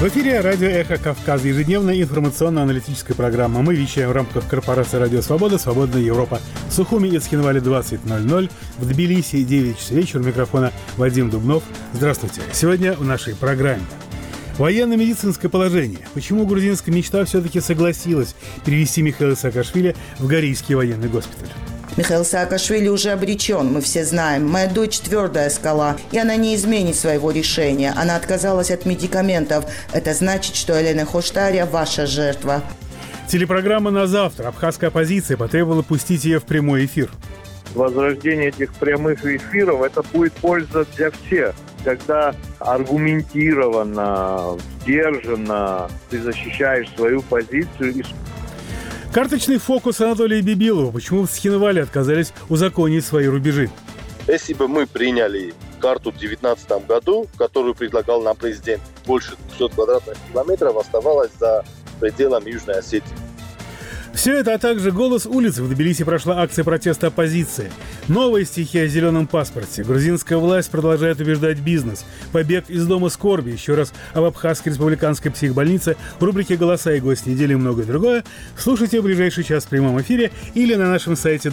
В эфире радио «Эхо Кавказа», ежедневная информационно-аналитическая программа. Мы вещаем в рамках корпорации «Радио Свобода», «Свободная Европа». В Сухуми и Цхинвале 20:00, в Тбилиси 9 часов вечера. У микрофона Вадим Дубнов. Здравствуйте. Сегодня в нашей программе. Военно-медицинское положение. Почему грузинская мечта все-таки согласилась перевести Михаила Саакашвили в Горийский военный госпиталь? Михаил Саакашвили уже обречен, мы все знаем. Моя дочь твердая скала, и она не изменит своего решения. Она отказалась от медикаментов. Это значит, что Елена Хоштаря – ваша жертва. Телепрограмма на завтра. Абхазская оппозиция потребовала пустить ее в прямой эфир. Возрождение этих прямых эфиров – это будет польза для всех. Когда аргументированно, сдержанно ты защищаешь свою позицию. Карточный фокус Анатолия Бибилова. Почему в Цхинвале отказались узаконить свои рубежи? Если бы мы приняли карту в 2019 году, которую предлагал нам президент, больше 200 квадратных километров оставалось за пределами Южной Осетии. Все это, а также «Голос улицы». В Тбилиси прошла акция протеста оппозиции. Новые стихи о зеленом паспорте. Грузинская власть продолжает убеждать бизнес. Побег из дома скорби. Еще раз об Абхазской республиканской психбольнице. В рубрике «Голоса и гость недели» и многое другое. Слушайте в ближайший час в прямом эфире или на нашем сайте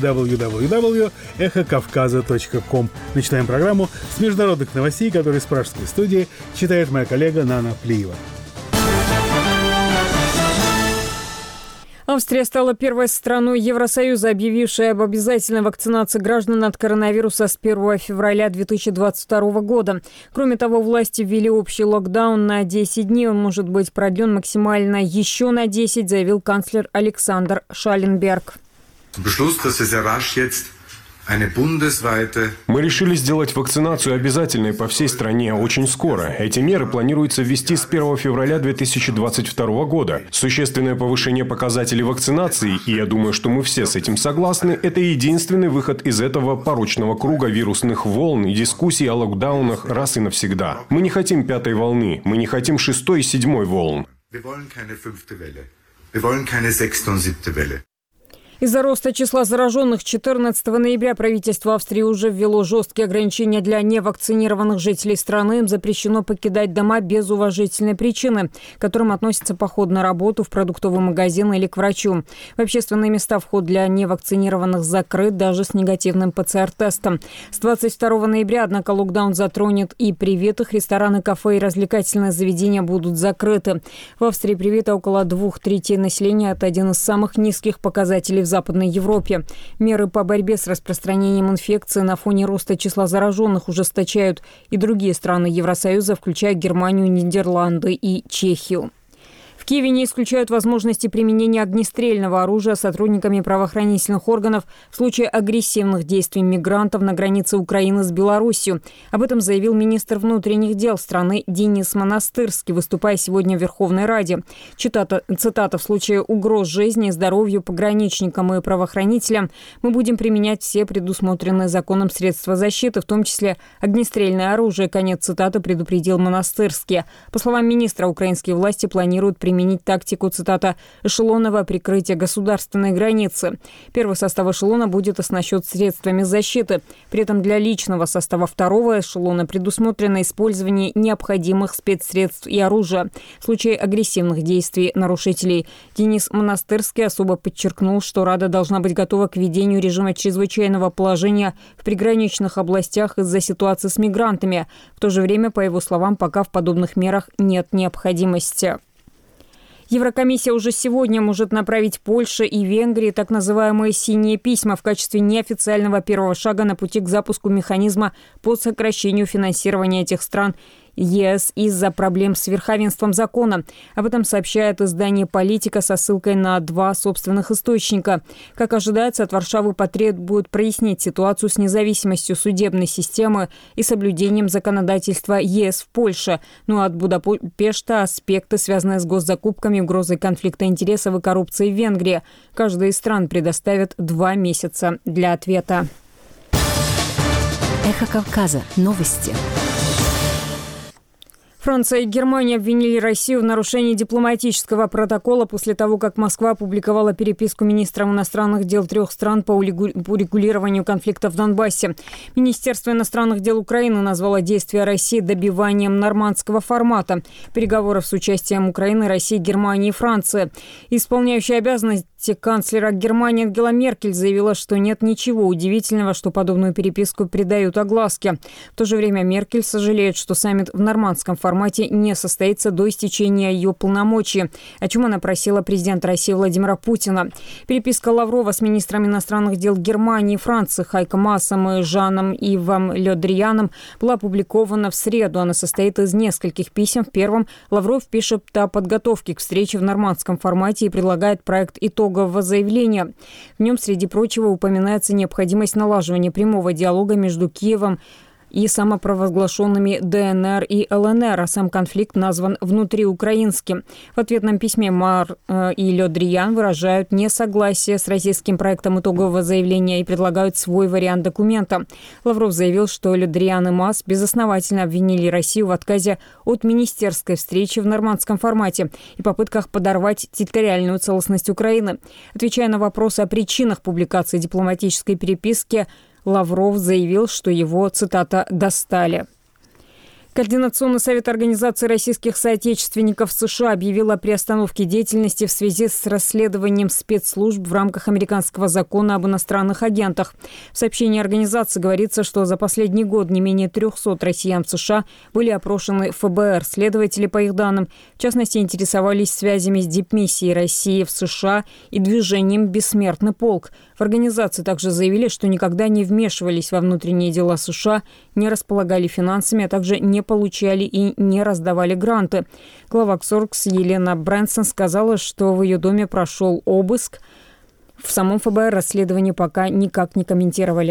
www.эхокавказа.ком. Начинаем программу с международных новостей, которые с пражской студии читает моя коллега Нана Плиева. Австрия стала первой страной Евросоюза, объявившей об обязательной вакцинации граждан от коронавируса с 1 февраля 2022 года. Кроме того, власти ввели общий локдаун на 10 дней. Он может быть продлен максимально еще на 10, заявил канцлер Александр Шалленберг. Мы решили сделать вакцинацию обязательной по всей стране очень скоро. Эти меры планируется ввести с 1 февраля 2022 года. Существенное повышение показателей вакцинации, и я думаю, что мы все с этим согласны, это единственный выход из этого порочного круга вирусных волн и дискуссий о локдаунах раз и навсегда. Мы не хотим пятой волны, мы не хотим шестой и седьмой волн. Из-за роста числа зараженных 14 ноября правительство Австрии уже ввело жесткие ограничения для невакцинированных жителей страны. Им запрещено покидать дома без уважительной причины, к которым относится поход на работу, в продуктовый магазин или к врачу. В общественные места вход для невакцинированных закрыт даже с негативным ПЦР-тестом. С 22 ноября, однако, локдаун затронет и привитых. Рестораны, кафе и развлекательные заведения будут закрыты. В Австрии привито около 2/3 населения. Это один из самых низких показателей в Западной Европе. Меры по борьбе с распространением инфекции на фоне роста числа зараженных ужесточают и другие страны Евросоюза, включая Германию, Нидерланды и Чехию. В Киеве не исключают возможности применения огнестрельного оружия сотрудниками правоохранительных органов в случае агрессивных действий мигрантов на границе Украины с Беларусью. Об этом заявил министр внутренних дел страны Денис Монастырский, выступая сегодня в Верховной Раде. Цитата: «В случае угроз жизни и здоровью пограничникам и правоохранителям мы будем применять все предусмотренные законом средства защиты, в том числе огнестрельное оружие». Конец цитаты, предупредил Монастырский. По словам министра, украинские власти планируют применить тактику, цитата, «эшелонного прикрытия государственной границы». Первый состав эшелона будет оснащен средствами защиты. При этом для личного состава второго эшелона предусмотрено использование необходимых спецсредств и оружия. В случае агрессивных действий нарушителей Денис Монастырский особо подчеркнул, что Рада должна быть готова к введению режима чрезвычайного положения в приграничных областях из-за ситуации с мигрантами. В то же время, по его словам, пока в подобных мерах нет необходимости. Еврокомиссия уже сегодня может направить Польше и Венгрии так называемые «синие письма» в качестве неофициального первого шага на пути к запуску механизма по сокращению финансирования этих стран ЕС из-за проблем с верховенством закона. Об этом сообщает издание «Политика» со ссылкой на 2 собственных источника. Как ожидается, от Варшавы потребуют прояснить ситуацию с независимостью судебной системы и соблюдением законодательства ЕС в Польше. Ну а от Будапешта аспекты, связанные с госзакупками, угрозой конфликта интересов и коррупцией в Венгрии. Каждая из стран предоставит 2 месяца для ответа. Эхо Кавказа. Новости. Франция и Германия обвинили Россию в нарушении дипломатического протокола после того, как Москва опубликовала переписку министров иностранных дел 3 стран по урегулированию конфликта в Донбассе. Министерство иностранных дел Украины назвало действия России добиванием нормандского формата переговоров с участием Украины, России, Германии и Франции. Исполняющая обязанности канцлера Германии Ангела Меркель заявила, что нет ничего удивительного, что подобную переписку придают огласке. В то же время Меркель сожалеет, что саммит в нормандском формате не состоится до истечения ее полномочий, о чем она просила президента России Владимира Путина. Переписка Лаврова с министрами иностранных дел Германии и Франции Хайко Маасом и Жаном-Ивом Ле Дрианом была опубликована в среду. Она состоит из нескольких писем. В первом Лавров пишет о подготовке к встрече в нормандском формате и предлагает проект итогового заявления. В нем, среди прочего, упоминается необходимость налаживания прямого диалога между Киевом и самопровозглашенными ДНР и ЛНР, а сам конфликт назван внутриукраинским. В ответном письме Маар и Ле Дриан выражают несогласие с российским проектом итогового заявления и предлагают свой вариант документа. Лавров заявил, что Ле Дриан и Маас безосновательно обвинили Россию в отказе от министерской встречи в нормандском формате и попытках подорвать территориальную целостность Украины. Отвечая на вопросы о причинах публикации дипломатической переписки, Лавров заявил, что его, цитата, «достали». Координационный совет Организации российских соотечественников в США объявил о приостановке деятельности в связи с расследованием спецслужб в рамках американского закона об иностранных агентах. В сообщении организации говорится, что за последний год не менее 300 россиян в США были опрошены ФБР. Следователи, по их данным, в частности, интересовались связями с дипмиссией России в США и движением «Бессмертный полк». В организации также заявили, что никогда не вмешивались во внутренние дела США, не располагали финансами, а также не получали и не раздавали гранты. Глава КСОРГС Елена Брэнсон сказала, что в ее доме прошел обыск. В самом ФБР расследование пока никак не комментировали.